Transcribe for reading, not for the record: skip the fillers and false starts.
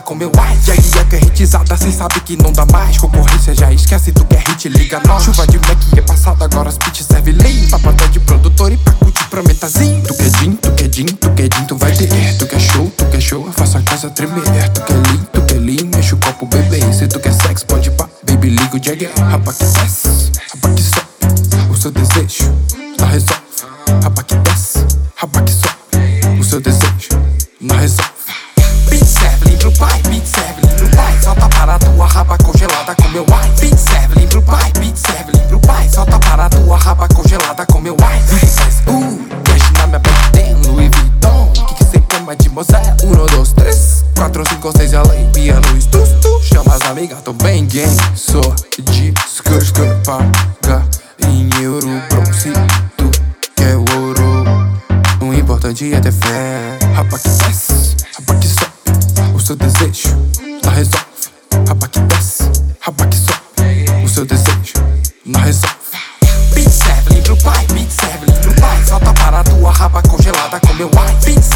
com meu ai. E aí é que é hitizada, cê sabe que não dá mais. Concorrência já esquece, tu quer hit, liga nós. Chuva de Mac é passada, agora as beats serve lean. Papata de produtor e pacote pra metazinho. Tu quer din, tu quer din, tu quer din, tu vai ter. Tu quer show, eu faço a casa tremer. Tu quer lean, mexe o copo, bebê. Se tu quer sexo, pode pá, baby, liga o Jagger. Rapa que desce, rapa que sobe, o seu desejo não resolve. Rapa que desce, rapa que sobe, o seu desejo não resolve. Beat serve, pro pai, beat serve, pro pai. Solta para tua raba congelada com meu ai. Beat serve, pro pai, beat serve, pro pai. Solta para tua raba congelada com meu ai. Cash na minha back tem Louis Vuitton. Que cê quer, mademoiselle? 1, 2, 3, 4, 5, 6 além. Piano, tu chama as amigas, tô bem gang. Sou de skr, paga em euro, bro. Se tu quer ouro, o importante é ter fé. Rapa que desce, rapa que sobe, o seu desejo não resolve. Rapa que desce, rapa que sobe, o seu desejo não resolve. Beat serve, pro pai, beat serve, pro pai. Solta para tua raba congelada com meu ai. Beat